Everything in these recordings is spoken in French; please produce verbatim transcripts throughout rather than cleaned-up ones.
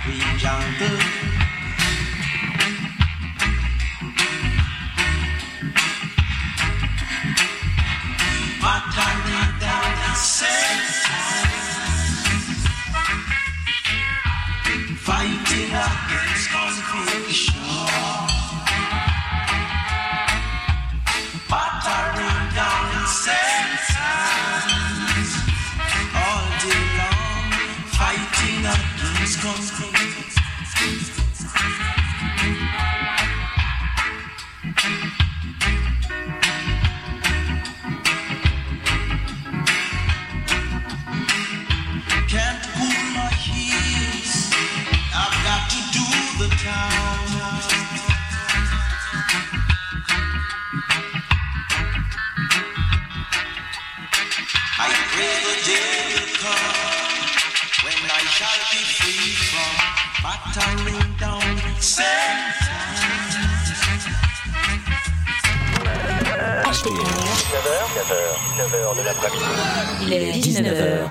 Il est dix-neuf heures.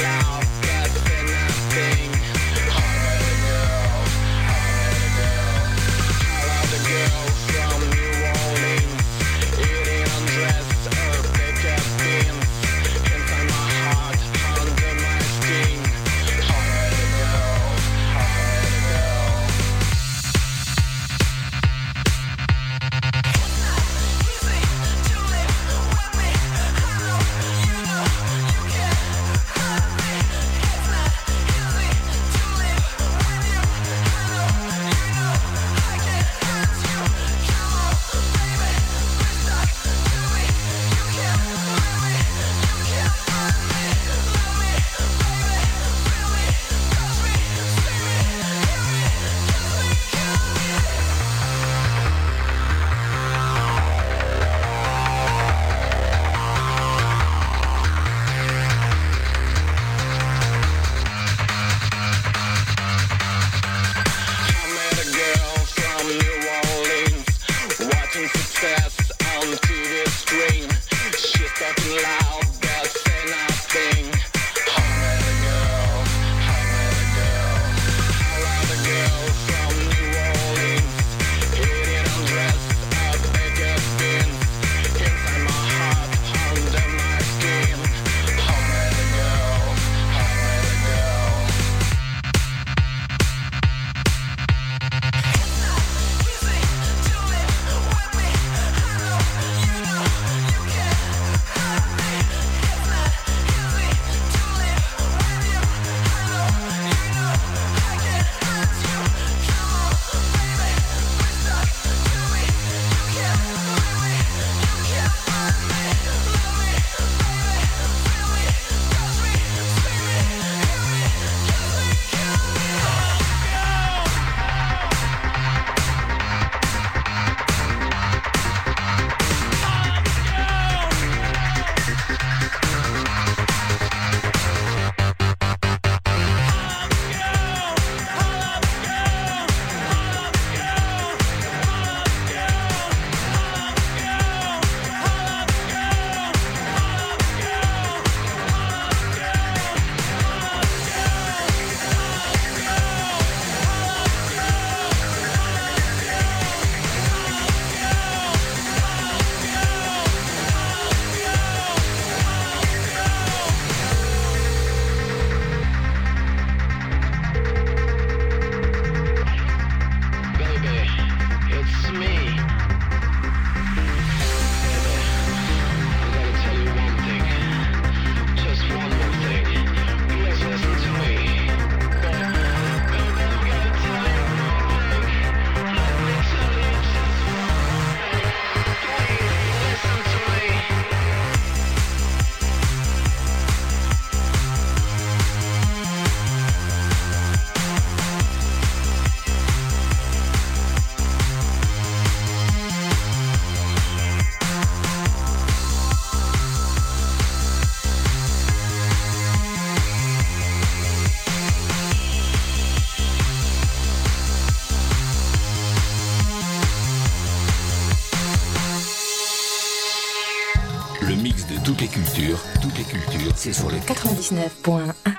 Girl, les cultures, toutes les cultures, c'est sur le quatre-vingt-dix-neuf point un.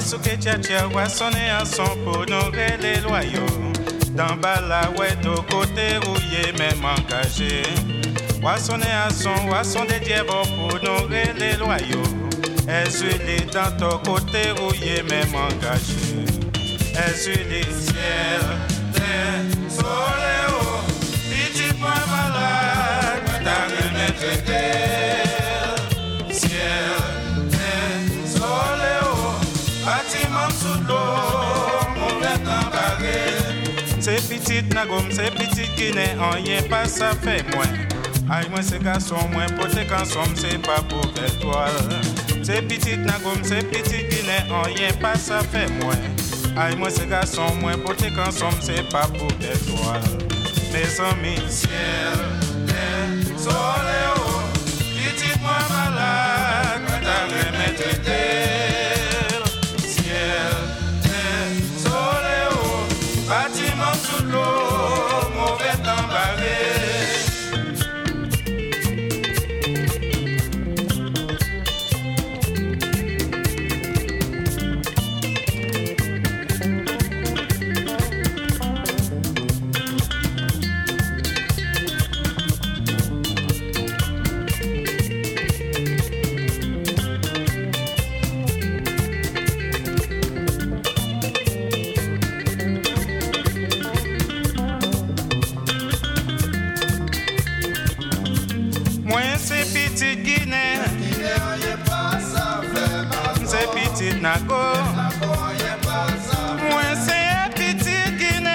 Wasouke tcha-tcha, wassonner un son pour nous les loyaux. Dans bala, ouais, de côté rouillé, même engagé. Wassonner un son, wasson des dièvres pour nous les loyaux. Est-ce dans ton côté rouillé, même engagé. Est-ce les ciel, terre, soleil, oh, petit point malade, t'as remettre terre, ciel, terre, soleil, oh, bâtiment sous l'eau, mauvais temps barré. C'est petite nagom, c'est petite Guinée, en rien pas ça fait moins. Aïe, moi c'est garçon, moi pour tes consommes, c'est pas pour belle toile. C'est petite nagom, c'est petite Guinée, en rien pas ça fait moins. Aïe, moi c'est garçon, moi pour tes consommes, c'est pas pour belle toile. Mes amis, ciel, terre, soleil, oh, petite moi malade, t'as remettre terre, ciel, terre, soleil, oh, bâtiment sous l'eau, mauvais temps barré. Nago, moi c'est petite Guinée,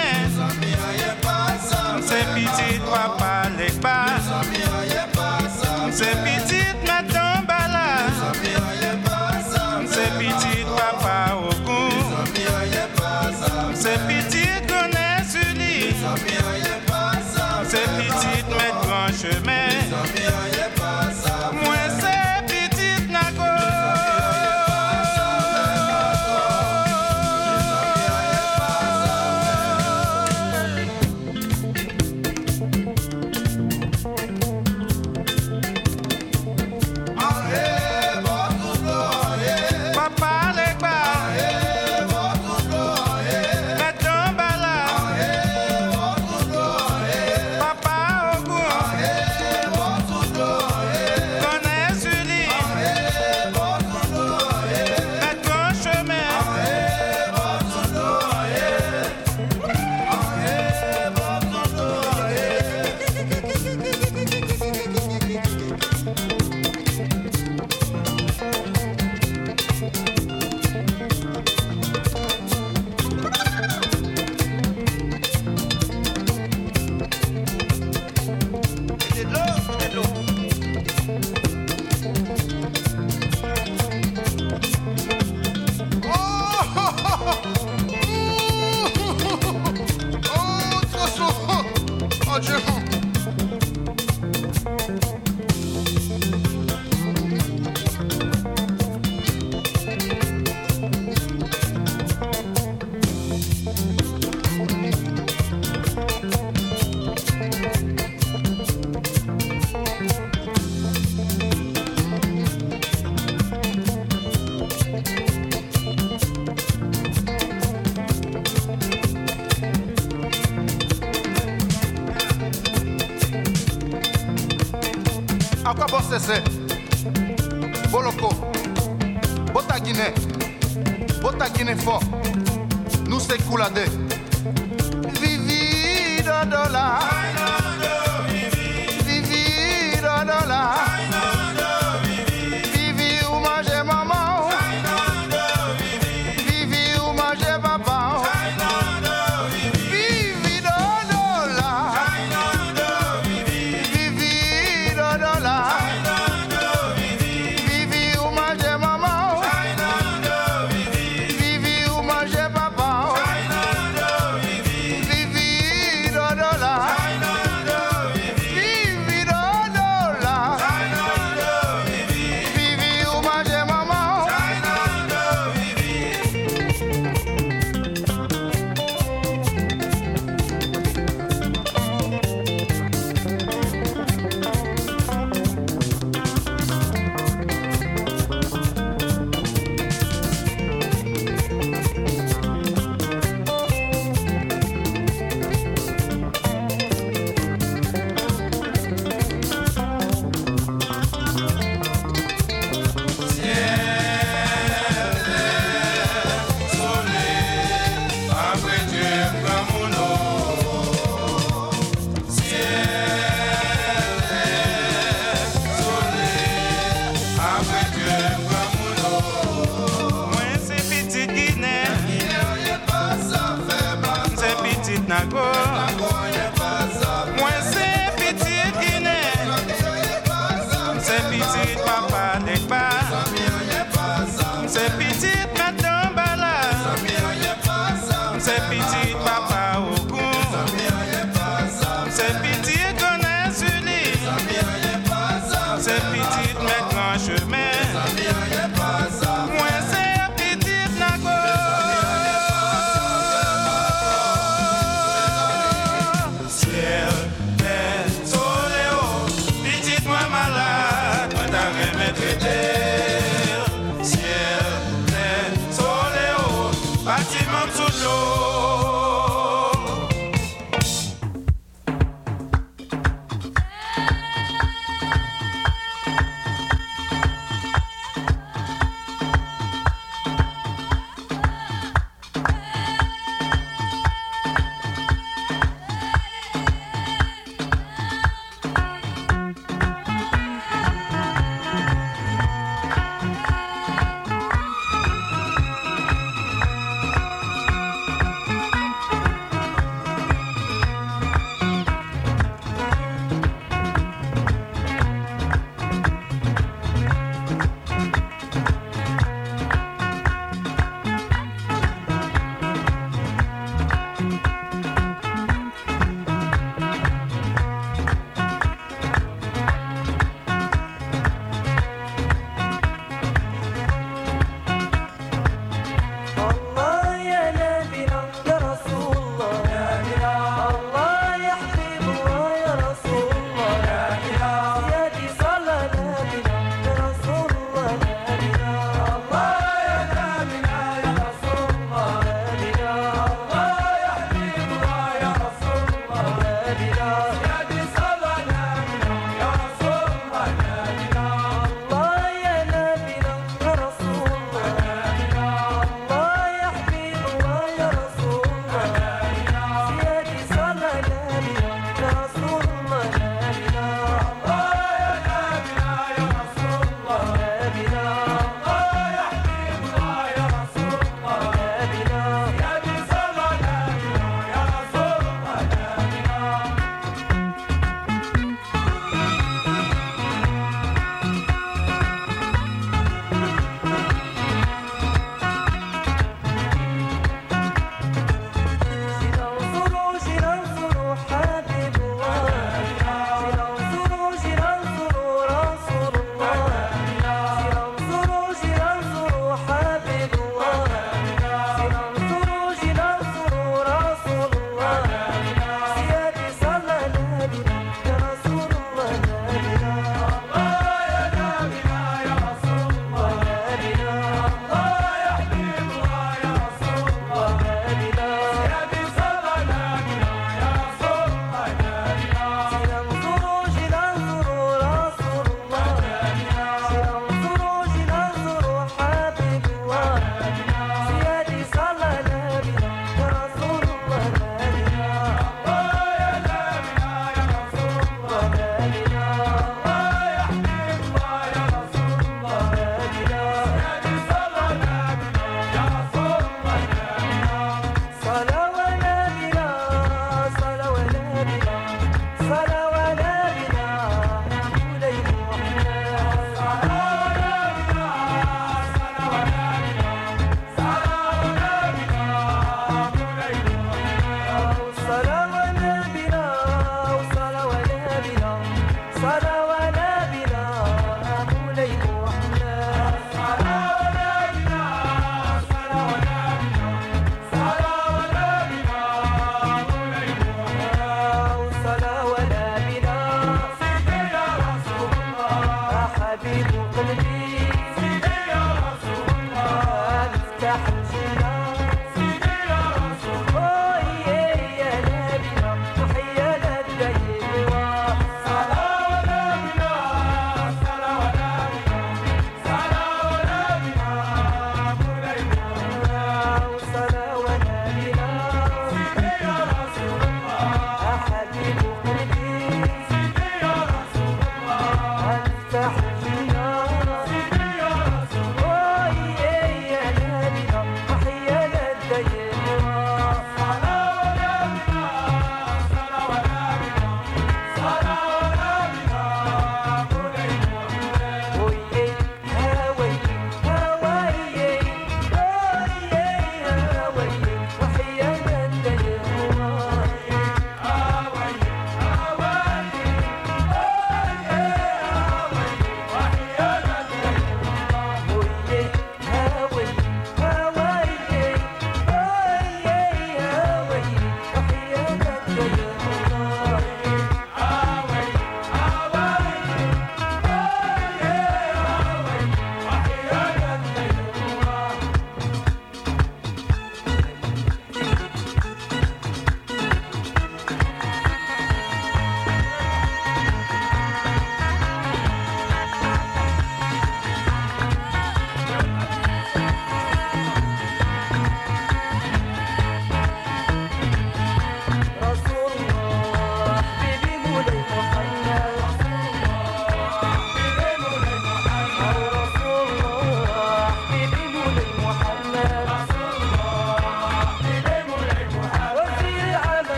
c'est petite papa les bas, c'est petite madame Bala, c'est petite papa au goût, c'est petite Gonesse Sully, c'est petite maître grand chemin, moi c'est petite Nago. Akwa Bossese, Boloko, Bota Guinée, Bota Guinée fort, nous c'est Koulade. Vivi Dodola, Vivi Dodola, Vivi ou manger maman, Vivi ou manger papa. Vivi, do, do, la. terre, ciel, terre, soleil, haut, bâtiment sous l'eau.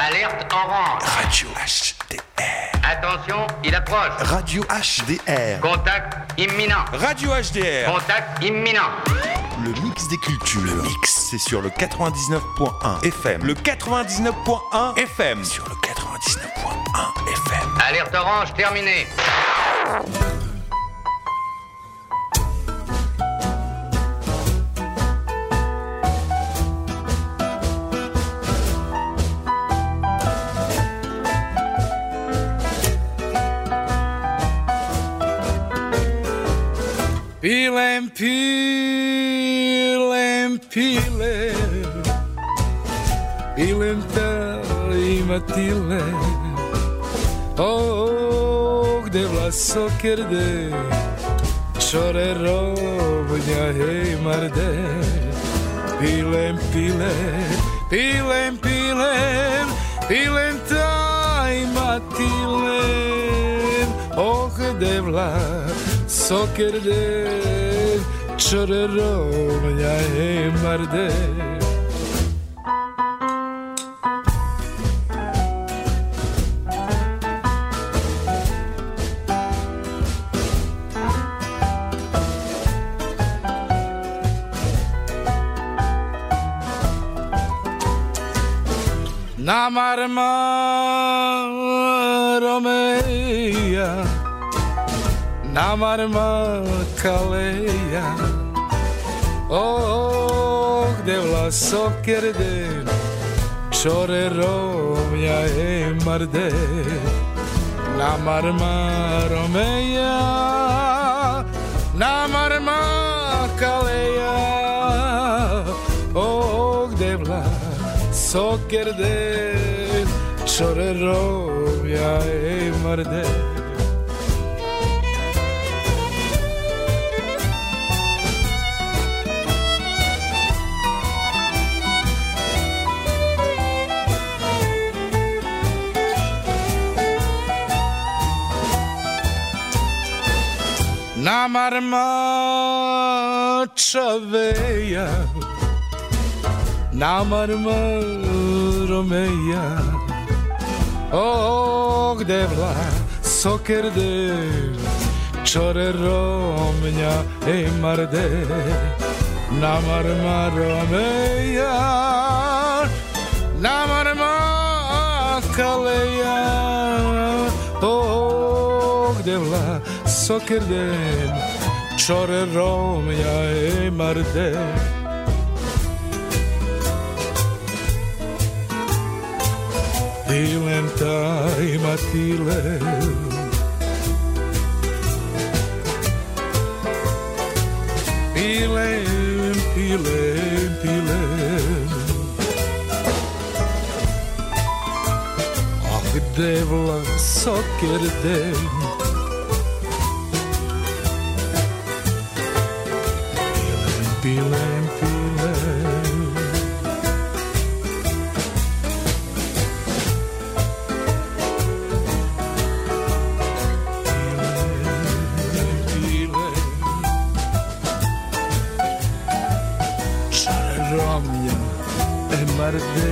Alerte orange. Radio H D R. Attention, il approche. Radio H D R. Contact imminent. Radio H D R. Contact imminent. Le mix des cultures. Le mix, c'est sur le quatre-vingt-dix-neuf point un F M. Le quatre-vingt-dix-neuf point un F M. Sur le quatre-vingt-dix-neuf point un F M. Alerte orange terminée. Pilem, pilem, pilem, pilem ta imatile. Oh, gde vlaso kerde, čore robnja hej marde. Pilem, pilem, pilem, pilem, pilem ta imatile. Oh, gde vlaso kerde, čore robnja hej marde. Namarma Romeia, namarma Kaleia. Oh, gde vlaso kerde, čore romja e marde. Namarma Romeia, namarma Kaleia. Oh, gde vlaso kerde, čore romja e marde. Namarma Čaveja, namarma Romeja. Oh, gde vlaso kerde, čore romnja e marde. Namarma Romeja, namarma Kaleja. Oh, gde vlaso kerde, čore romnja e marde. Pilem taj matile, pilem, pilem, pilem. Ah, gde vlaso kerde, pilem, pilem, pilem. Marde.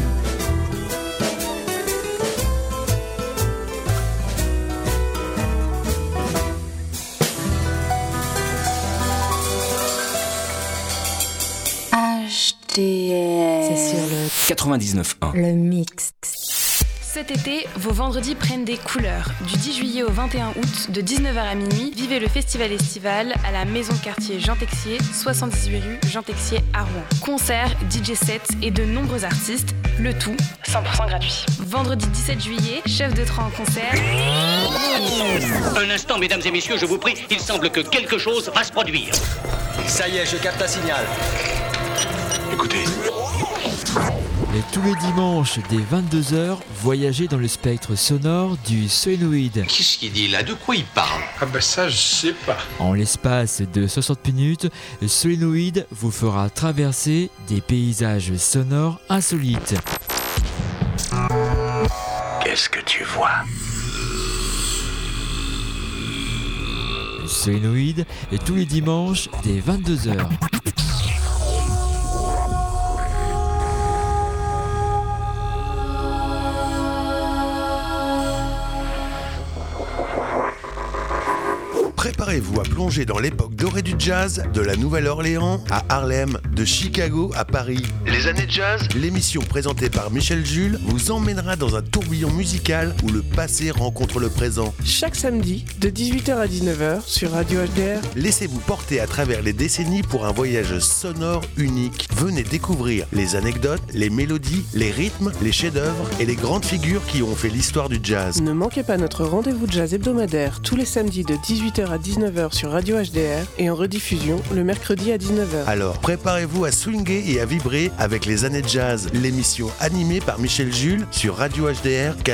H D R. C'est sur le quatre-vingt-dix-neuf point un. Le mix. Cet été, vos vendredis prennent des couleurs. Du dix juillet au vingt et un août, de dix-neuf heures à minuit, vivez le festival estival à la maison quartier Jean Texier, soixante-dix-huit rue Jean Texier à Rouen. Concerts, D J sets et de nombreux artistes, le tout cent pour cent gratuit. Vendredi dix-sept juillet, chef de train en concert. Un instant, mesdames et messieurs, je vous prie, il semble que quelque chose va se produire. Ça y est, je capte un signal. Écoutez. Et tous les dimanches dès vingt-deux heures, voyagez dans le spectre sonore du Solenoid. Qu'est-ce qu'il dit là? De quoi il parle? Ah ben ça, je sais pas. En l'espace de soixante minutes, Solenoid vous fera traverser des paysages sonores insolites. Qu'est-ce que tu vois? Solenoid et tous les dimanches dès vingt-deux heures. Préparez-vous à plonger dans l'époque dorée du jazz, de la Nouvelle-Orléans à Harlem, de Chicago à Paris. Les années jazz, l'émission présentée par Michel Jules vous emmènera dans un tourbillon musical où le passé rencontre le présent. Chaque samedi, de dix-huit heures à dix-neuf heures sur Radio H D R. Laissez-vous porter à travers les décennies pour un voyage sonore unique. Venez découvrir les anecdotes, les mélodies, les rythmes, les chefs-d'œuvre et les grandes figures qui ont fait l'histoire du jazz. Ne manquez pas notre rendez-vous jazz hebdomadaire tous les samedis de dix-huit heures à dix-neuf heures sur Radio H D R et en rediffusion le mercredi à dix-neuf heures. Alors, préparez-vous à swinguer et à vibrer avec les années jazz, l'émission animée par Michel Jules sur Radio H D R